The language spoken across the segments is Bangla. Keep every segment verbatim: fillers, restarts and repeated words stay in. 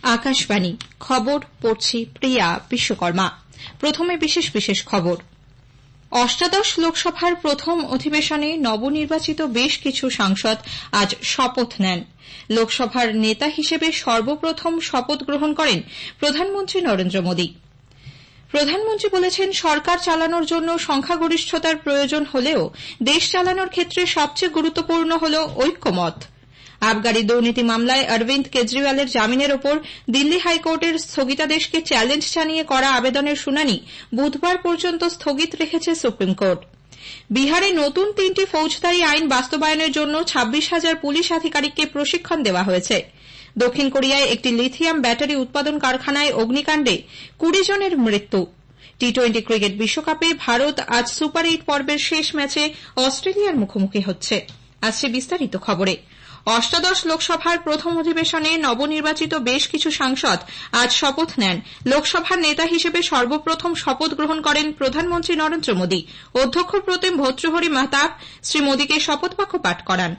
আকাশবাণী খবর পড়ছি প্রিয়া বিশ্বকর্মা। প্রথমে বিশেষ বিশেষ খবর। অষ্টাদশ লোকসভার প্রথম অধিবেশনে নবনির্বাচিত বেশ কিছু সাংসদ আজ শপথ নেন। লোকসভার নেতা হিসেবে সর্বপ্রথম শপথ গ্রহণ করেন প্রধানমন্ত্রী নরেন্দ্র মোদী। প্রধানমন্ত্রী বলেছেন, সরকার চালানোর জন্য সংখ্যাগরিষ্ঠতার প্রয়োজন হলেও দেশ চালানোর ক্ষেত্রে সবচেয়ে গুরুত্বপূর্ণ হল ঐক্যমত। আবগারি দুর্নীতি মামলায় অরবিন্দ কেজরিওয়ালের জামিনের ওপর দিল্লি হাইকোর্টের স্থগিতাদেশকে চ্যালেঞ্জ জানিয়ে করা আবেদনের শুনানি বুধবার পর্যন্ত স্থগিত রেখেছে সুপ্রিম কোর্ট। বিহারে নতুন তিনটি ফৌজদারি আইন বাস্তবায়নের জন্য ছাব্বিশ হাজার পুলিশ আধিকারিককে প্রশিক্ষণ দেওয়া হয়েছে। দক্ষিণ কোরিয়ায় একটি লিথিয়াম ব্যাটারি উৎপাদন কারখানায় অগ্নিকাণ্ডে কুড়ি জনের মৃত্যু। টি টোয়েন্টি ক্রিকেট বিশ্বকাপে ভারত আজ সুপার এইট পর্বের শেষ ম্যাচে অস্ট্রেলিয়ার মুখোমুখি হচ্ছে। আসছে বিস্তারিত খবরে। অষ্টাদশ লোকসভার প্রথম অধিবেশনে নবনির্বাচিত বেশ কিছু সাংসদ আজ শপথ নেন। লোকসভার নেতা হিসেবে সর্বপ্রথম শপথ গ্রহণ করেন প্রধানমন্ত্রী নরেন্দ্র মোদী। অধ্যক্ষ প্রতিম ভর্তৃহরি মাহতাব শ্রী মোদীকে শপথ বাক্য পাঠ করান।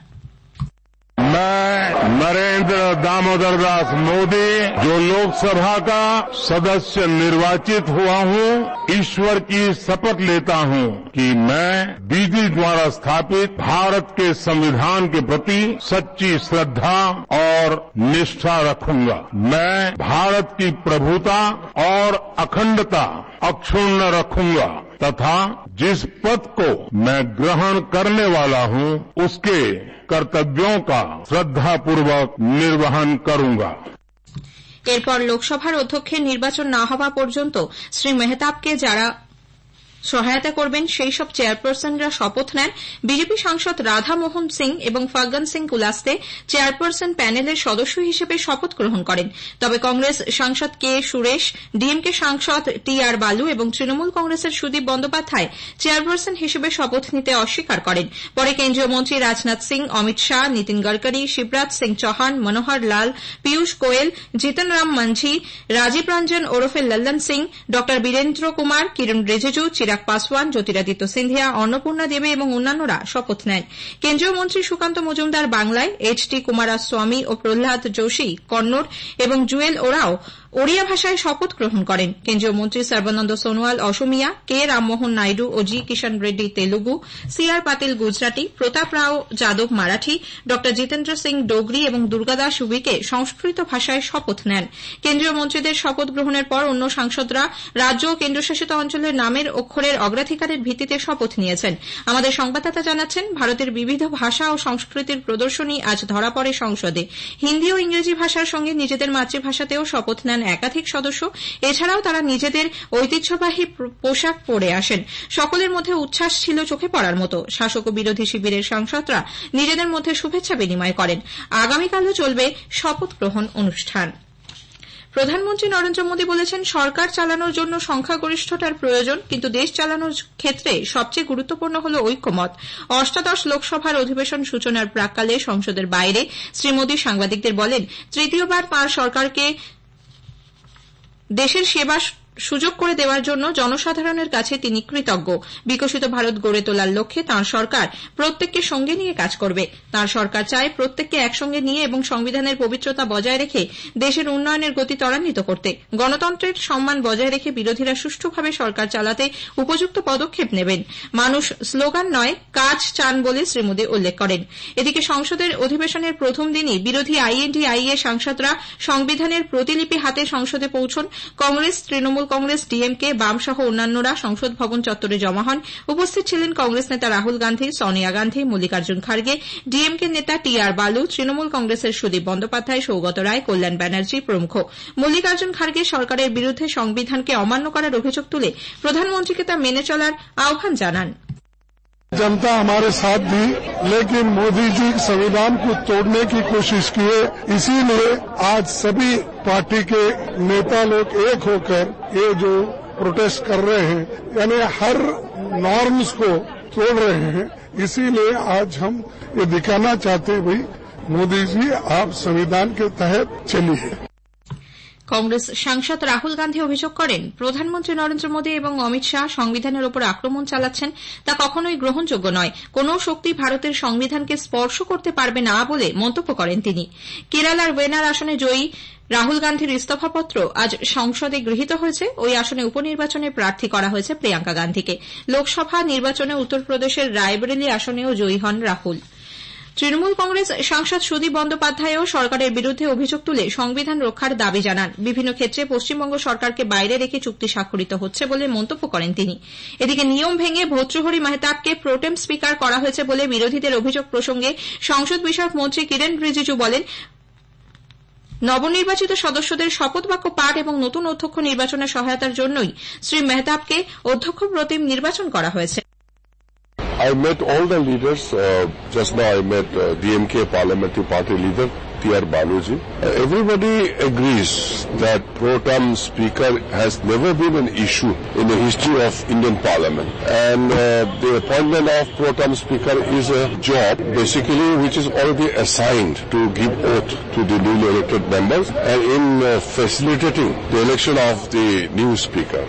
मैं नरेंद्र दामोदर दास मोदी जो लोकसभा का सदस्य निर्वाचित हुआ हूं, ईश्वर की शपथ लेता हूं कि मैं विधि द्वारा स्थापित भारत के संविधान के प्रति सच्ची श्रद्धा और निष्ठा रखूंगा। मैं भारत की प्रभुता और अखंडता अक्षुण्ण रखूंगा तथा जिस पद को मैं ग्रहण करने वाला हूं उसके कर्तव्यों का श्रद्धापूर्वक निर्वहन करूंगा। এরপর লোকসভার অধ্যক্ষের নির্বাচন না হওয়া পর্যন্ত শ্রী মেহতাবকে যারা সহায়তা করবেন সেই সব চেয়ারপারসনরা শপথ নেন। বিজেপি সাংসদ রাধা মোহন সিং এবং ফগ্গন সিং কুলাস্তে চেয়ারপারসন প্যানেলের সদস্য হিসেবে শপথ গ্রহণ করেন। তবে কংগ্রেস সাংসদ কে সুরেশ, ডিএমকে সাংসদ টি আর বালু এবং তৃণমূল কংগ্রেসের সুদীপ বন্দ্যোপাধ্যায় চেয়ারপারসন হিসেবে শপথ নিতে অস্বীকার করেন। পরে কেন্দ্রীয় মন্ত্রী রাজনাথ সিং, অমিত শাহ, নীতিন গডকরি, শিবরাজ সিং চৌহান, মনোহর লাল, পীয়ূষ গোয়েল, জিতন রাম মাঝি, রাজীব রঞ্জন ওরফে লল্লন সিং, ড বীরেন্দ্র কুমার, কিরণ রিজিজু, চিরাগ পাসওয়ান, জ্যোতিরাদিত্য সিন্ধিয়া, অন্নপূর্ণা দেবী এবং অন্যান্যরা শপথ নেন। কেন্দ্রীয় মন্ত্রী সুকান্ত মজুমদার বাংলায়, এইচ ডি কুমারস্বামী ও প্রহ্লাদ যোশী কন্নড় এবং জুয়েল ওরাও ওড়িয়া ভাষায় শপথ গ্রহণ করেন। কেন্দ্রীয় মন্ত্রী সর্বানন্দ সোনোয়াল অসমিয়া, কে রামমোহন নাইডু ও G Kishan Reddy Telugu, C R Patil Gujarati, প্রতাপ রাও যাদব মারাঠি, ড জিতেন্দ্র সিং ডোগরি এবং দুর্গাদাস উইকে সংস্কৃত ভাষায় শপথ নেন। কেন্দ্রীয় মন্ত্রীদের শপথ গ্রহণের পর অন্য সাংসদরা রাজ্য ও কেন্দ্রশাসিত অঞ্চলের নামের অক্ষরের অগ্রাধিকারের ভিত্তিতে শপথ নিয়েছেন। আমাদের সংবাদদাতা জানাচ্ছেন, ভারতের বিবিধ ভাষা ও সংস্কৃতির প্রদর্শনী আজ ধরা পড়ে সংসদে। হিন্দি ও ইংরেজি ভাষার সঙ্গে নিজেদের মাতৃভাষাতেও শপথ নেন একাধিক সদস্য। এছাড়াও তারা নিজেদের ঐতিহ্যবাহী পোশাক পরে আসেন। সকলের মধ্যে উচ্ছ্বাস ছিল চোখে পড়ার মতো। শাসক ও বিরোধী শিবিরের সাংসদরা নিজেদের মধ্যে শুভেচ্ছা বিনিময় করেন। আগামীকালও চলবে শপথ গ্রহণ অনুষ্ঠান। প্রধানমন্ত্রী নরেন্দ্র মোদী বলেছেন, সরকার চালানোর জন্য সংখ্যাগরিষ্ঠতার প্রয়োজন, কিন্তু দেশ চালানোর ক্ষেত্রে সবচেয়ে গুরুত্বপূর্ণ হল ঐক্যমত। অষ্টাদশ লোকসভার অধিবেশন সূচনার প্রাক্কালে সংসদের বাইরে শ্রী মোদী সাংবাদিকদের বলেন, তৃতীয়বার তাঁর সরকারকে দেশের সেবা সুযোগ করে দেওয়ার জন্য জনসাধারণের কাছে তিনি কৃতজ্ঞ। বিকশিত ভারত গড়ে তোলার লক্ষ্যে তাঁর সরকার প্রত্যেককে সঙ্গে নিয়ে কাজ করবে। তাঁর সরকার চায় প্রত্যেককে একসঙ্গে নিয়ে এবং সংবিধানের পবিত্রতা বজায় রেখে দেশের উন্নয়নের গতি ত্বরান্বিত করতে। গণতন্ত্রের সম্মান বজায় রেখে বিরোধীরা সুষ্ঠুভাবে সরকার চালাতে উপযুক্ত পদক্ষেপ নেবেন। মানুষ স্লোগান নয়, কাজ চান বলে শ্রী মোদী উল্লেখ করেন। এদিকে সংসদের অধিবেশনের প্রথম দিনই বিরোধী আইএনডিআইএ সাংসদরা সংবিধানের প্রতিলিপি হাতে সংসদে পৌঁছন। কংগ্রেস, তৃণমূল কংগ্রেস, ডিএমকে, বাম সহ অন্যান্যরা সংসদ ভবন চত্বরে জমা হন। উপস্থিত ছিলেন কংগ্রেস নেতা রাহুল গান্ধী, সোনিয়া গান্ধী, মল্লিকার্জুন খার্গে, ডিএমকে নেতা টি আর বালু, তৃণমূল কংগ্রেসের সুদীপ বন্দ্যোপাধ্যায়, সৌগত রায়, কল্যাণ ব্যানার্জি প্রমুখ। মল্লিকার্জুন খার্গে সরকারের বিরুদ্ধে সংবিধানকে অমান্য করার অভিযোগ তুলে প্রধানমন্ত্রীকে তা মেনে চলার আহ্বান জানান। जनता हमारे साथ थी, लेकिन मोदी जी संविधान को तोड़ने की कोशिश किए। इसीलिए आज सभी पार्टी के नेता लोग एक होकर ये जो प्रोटेस्ट कर रहे हैं, यानी हर नॉर्म्स को तोड़ रहे हैं। इसीलिए आज हम ये दिखाना चाहते हैं, भाई मोदी जी आप संविधान के तहत चलिए। কংগ্রেস সাংসদ রাহুল গান্ধী অভিযোগ করেন, প্রধানমন্ত্রী নরেন্দ্র মোদী এবং অমিত শাহ সংবিধানের ওপর আক্রমণ চালাচ্ছেন, তা কখনোই গ্রহণযোগ্য নয়। কোনও শক্তি ভারতের সংবিধানকে স্পর্শ করতে পারবে না বলে মন্তব্য করেন তিনি। কেরালার ওয়েনার আসনে জয়ী রাহুল গান্ধীর ইস্তফাপত্র আজ সংসদে গৃহীত হয়েছে। ওই আসনে উপনির্বাচনে প্রার্থী করা হয়েছে প্রিয়াঙ্কা গান্ধীকে। লোকসভা নির্বাচনে উত্তরপ্রদেশের রায়বেরেলি আসনেও জয়ী হন রাহুল। তৃণমূল কংগ্রেস সাংসদ সুদীপ বন্দ্যোপাধ্যায়ও সরকারের বিরুদ্ধে অভিযোগ তুলে সংবিধান রক্ষার দাবি জানান। বিভিন্ন ক্ষেত্রে পশ্চিমবঙ্গ সরকারকে বাইরে রেখে চুক্তি স্বাক্ষরিত হচ্ছে বলে মন্তব্য করেন তিনি। এদিকে নিয়ম ভেঙে ভর্তৃহরি মেহতাবকে প্রোটেম স্পিকার করা হয়েছে বলে বিরোধীদের অভিযোগ প্রসঙ্গে সংসদ বিষয়ক মন্ত্রী কিরেন রিজিজু বলেন, নবনির্বাচিত সদস্যদের শপথ বাক্য পাঠ এবং নতুন অধ্যক্ষ নির্বাচনে সহায়তার জন্যই শ্রী মেহতাবকে অধ্যক্ষ প্রতিম নির্বাচন করা হয়েছে। I met all the leaders. Uh, just now I met uh, D M K Parliamentary Party leader T R Baluji. Uh, everybody agrees that pro-tem speaker has never been an issue in the history of Indian Parliament, and uh, the appointment of pro-tem speaker is a job basically which is already assigned to give oath to the newly elected members and in uh, facilitating the election of the new speaker.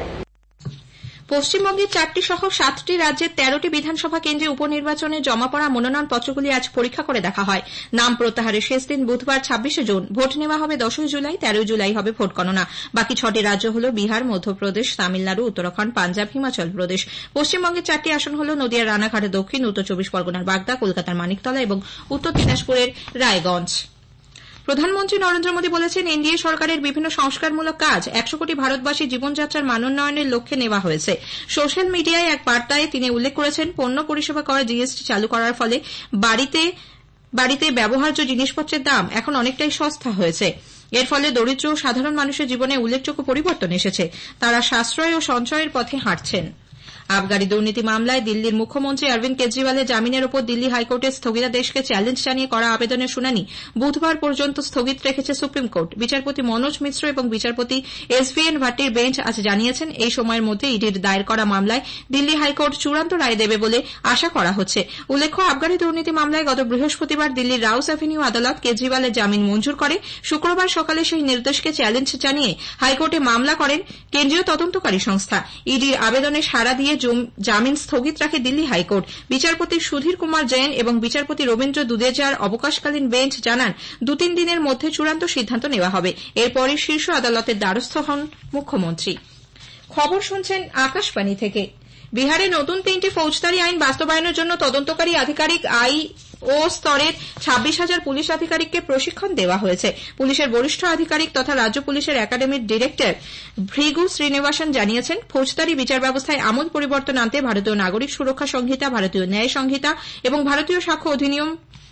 পশ্চিমবঙ্গের চারটি সহ সাতটি রাজ্যের তেরোটি বিধানসভা কেন্দ্রে উপনির্বাচনে জমা পড়া মনোনয়নপত্রগুলি আজ পরীক্ষা করে দেখা হয়। নাম প্রত্যাহারের শেষ দিন বুধবার ছাব্বিশে জুন। ভোট নেওয়া হবে দশই জুলাই, তেরোই জুলাই হবে ভোট গণনা। বাকি ছটি রাজ্য হল বিহার, মধ্যপ্রদেশ, তামিলনাড়ু, উত্তরাখণ্ড, পাঞ্জাব, হিমাচল প্রদেশ। পশ্চিমবঙ্গের চারটি আসন হল নদিয়ার রানাঘাট দক্ষিণ, উত্তর চব্বিশ পরগনার বাগদা, কলকাতার মানিকতলা এবং উত্তর দিনাজপুরের রায়গঞ্জ। প্রধানমন্ত্রী নরেন্দ্র মোদী বলেছেন, এনডিএ সরকারের বিভিন্ন সংস্কারমূলক কাজ একশো কোটি ভারতবাসীর জীবনযাত্রার মানোন্নয়নের লক্ষ্যে নেওয়া হয়েছে। সোশ্যাল মিডিয়ায় এক বার্তায় তিনি উল্লেখ করেছেন, পণ্য পরিষেবা কর জিএসটি চালু করার ফলে বাড়িতে বাড়িতে ব্যবহার্য জিনিসপত্রের দাম এখন অনেকটাই সস্তা হয়েছে। এর ফলে দরিদ্র ও সাধারণ মানুষের জীবনে উল্লেখযোগ্য পরিবর্তন এসেছে। তারা সাশ্রয় ও সঞ্চয়ের পথে হাঁটছেন। আবগারি দুর্নীতি মামলায় দিল্লির মুখ্যমন্ত্রী অরবিন্দ কেজরিওয়ালের জামিনের ওপর দিল্লি হাইকোর্টের স্থগিতাদেশকে চ্যালেঞ্জ জানিয়ে করা আবেদনের শুনানি বুধবার পর্যন্ত স্থগিত রেখেছে সুপ্রিম কোর্ট। বিচারপতি মনোজ মিশ্র এবং বিচারপতি এস ভি এন ভাট্টির বেঞ্চ আজ জানিয়েছেন, এই সময়ের মধ্যে ইডির দায়ের করা মামলায় দিল্লি হাইকোর্ট চূড়ান্ত রায় দেবে বলে আশা করা হচ্ছে। উল্লেখ্য, আবগারি দুর্নীতি মামলায় গত বৃহস্পতিবার দিল্লির রাউস অ্যাভিনিউ আদালত কেজরিওয়ালের জামিন মঞ্জুর করে। শুক্রবার সকালে সেই নির্দেশকে চ্যালেঞ্জ জানিয়ে হাইকোর্টে মামলা করেন কেন্দ্রীয় তদন্তকারী সংস্থা। ইডির আবেদনে সাড়া দিয়ে জামিন স্থগিত রাখে দিল্লি হাইকোর্ট। বিচারপতি সুধীর কুমার জৈন এবং বিচারপতি রবীন্দ্র দুদেজার অবকাশকালীন বেঞ্চ জানান, দু তিন দিনের মধ্যে চূড়ান্ত সিদ্ধান্ত নেওয়া হবে। এরপরই শীর্ষ আদালতের দ্বারস্থ হন মুখ্যমন্ত্রী। খবর শুনছেন আকাশবাণী থেকে। বিহারে নতুন তিনটি ফৌজদারি আইন বাস্তবায়নের জন্য তদন্তকারী আধিকারিক আই ও স্তরের ছাব্বিশ হাজার পুলিশ আধিকারিককে প্রশিক্ষণ দেওয়া হয়েছে। পুলিশের বরিষ্ঠ আধিকারিক তথা রাজ্য পুলিশের একাডেমির ডিরেক্টর ভৃগু শ্রীনিবাসন জানিয়েছেন, ফৌজদারি বিচার ব্যবস্থায় আমূল পরিবর্তন আনতে ভারতীয় নাগরিক সুরক্ষা সংহিতা, ভারতীয় ন্যায় সংহিতা এবং ভারতীয় সাক্ষ্য অধিনিয়ম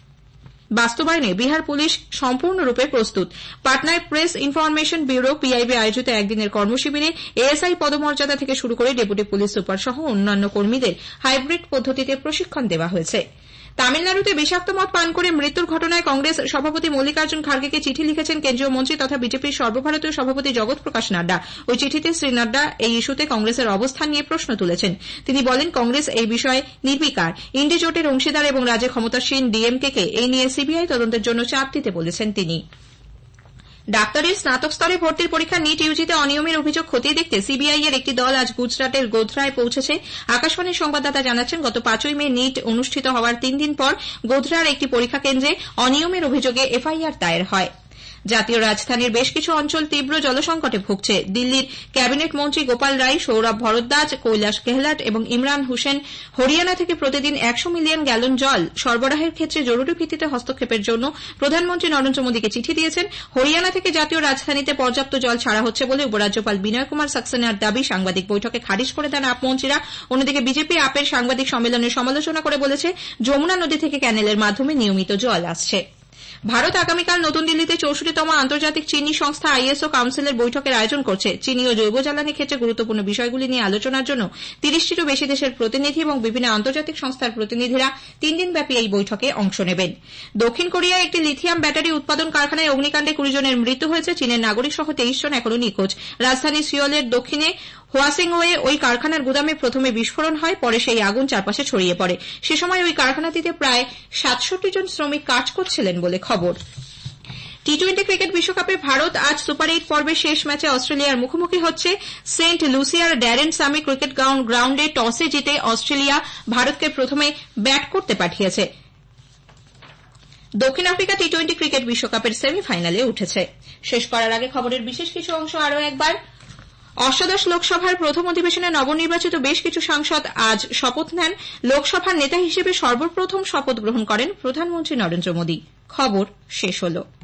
বাস্তবায়নে বিহার পুলিশ সম্পূর্ণরূপে প্রস্তুত। পাটনায় প্রেস ইনফরমেশন ব্যুরো পিআইবি আয়োজিত একদিনের কর্মশিবিরে এএসআই পদমর্যাদা থেকে শুরু করে ডেপুটি পুলিশ সুপার সহ অন্যান্য কর্মীদের হাইব্রিড পদ্ধতিতে প্রশিক্ষণ দেওয়া হয়েছে। তামিলনাড়ুতে বিষাক্ত মদ পান করে মৃত্যুর ঘটনায় কংগ্রেস সভাপতি মল্লিকার্জুন খার্গেকে চিঠি লিখেছেন কেন্দ্রীয় মন্ত্রী তথা বিজেপির সর্বভারতীয় সভাপতি জগৎ প্রকাশ নাড্ডা। ওই চিঠিতে শ্রী নাড্ডা এই ইস্যুতে কংগ্রেসের অবস্থান নিয়ে প্রশ্ন তুলেছেন। তিনি বলেন, কংগ্রেস এই বিষয়ে নির্বিকার। ইন্ডি জোটের অংশীদার এবং রাজ্যে ক্ষমতাসীন ডিএমকে কে এই নিয়ে সিবিআই তদন্তের জন্য চাপ দিতে বলেছেন তিনি। ডাক্তারের স্নাতক স্তরে ভর্তির পরীক্ষা নিট ইউজিতে অনিয়মের অভিযোগ খতিয়ে দেখতে সিবিআই এর একটি দল আজ গুজরাটের গোধরায় পৌঁছেছে। আকাশবাণীর সংবাদদাতা জানাচ্ছেন, গত পাঁচই মে নিট অনুষ্ঠিত হওয়ার তিন দিন পর গোধরার একটি পরীক্ষা কেন্দ্রে অনিয়মের অভিযোগে এফআইআর দায়ের হয়। জাতীয় রাজধানীর বেশ কিছু অঞ্চল তীব্র জলসংকটে ভুগছে। দিল্লির ক্যাবিনেট মন্ত্রী গোপাল রায়, সৌরভ ভরদ্বাজ, কৈলাস গেহলট এবং ইমরান হোসেন হরিয়ানা থেকে প্রতিদিন একশো মিলিয়ন গ্যালন জল সরবরাহের ক্ষেত্রে জরুরি ভিত্তিতে হস্তক্ষেপের জন্য প্রধানমন্ত্রী নরেন্দ্র মোদীকে চিঠি দিয়েছেন। হরিয়ানা থেকে জাতীয় রাজধানীতে পর্যাপ্ত জল ছাড়া হচ্ছে বলে উপরাজ্যপাল বিনয় কুমার সাক্সেনার দাবি সাংবাদিক বৈঠকে খারিজ করে দেন আপ মন্ত্রীরা। অন্যদিকে বিজেপি আপের সাংবাদিক সম্মেলনের সমালোচনা করে বলেছে, যমুনা নদী থেকে ক্যানেলের মাধ্যমে নিয়মিত জল আসছে। ভারত আগামীকাল নতুন দিল্লিতে চৌষট্টিতম আন্তর্জাতিক চিনি সংস্থা আইএসও কাউন্সিলের বৈঠকের আয়োজন করছে। চিনি ও জৈব জ্বালানি ক্ষেত্রে গুরুত্বপূর্ণ বিষয়গুলি নিয়ে আলোচনার জন্য তিরিশটিরও বেশি দেশের প্রতিনিধি এবং বিভিন্ন আন্তর্জাতিক সংস্থার প্রতিনিধিরা তিন দিনব্যাপী এই বৈঠকে অংশ নেবেন। দক্ষিণ কোরিয়ায় একটি লিথিয়াম ব্যাটারি উৎপাদন কারখানায় অগ্নিকাণ্ডে কুড়ি জনের মৃত্যু হয়েছে। চীনের নাগরিক সহ তেইশ জন এখনও নিখোঁজ। রাজধানী সিওলের দক্ষিণে হোয়াসিংওয়ে ওই কারখানার গুদামে প্রথমে বিস্ফোরণ হয়, পরে সেই আগুন চারপাশে ছড়িয়ে পড়ে। সে সময় ওই কারখানাটিতে প্রায় সাতষট্টি জন শ্রমিক কাজ করছিলেন বলে খবর। টি টোয়েন্টি ক্রিকেট বিশ্বকাপে ভারত আজ সুপার এইট পর্বের শেষ ম্যাচে অস্ট্রেলিয়ার মুখোমুখি হচ্ছে। সেন্ট লুসিয়ার ড্যারেন সামি ক্রিকেট গ্রাউন্ডে টসে জিতে অস্ট্রেলিয়া ভারতকে প্রথমে ব্যাট করতে পাঠিয়েছে। দক্ষিণ আফ্রিকা টি টোয়েন্টি ক্রিকেট বিশ্বকাপের সেমিফাইনালে উঠেছে। শেষ করার আগে খবরের বিশেষ কিছু অংশ আরও একবার। অষ্টাদশ লোকসভার প্রথম অধিবেশনে নবনির্বাচিত বেশ কিছু সাংসদ আজ শপথ নেন। লোকসভার নেতা হিসেবে সর্বপ্রথম শপথ গ্রহণ করেন প্রধানমন্ত্রী নরেন্দ্র মোদী। খবর শেষ হলো।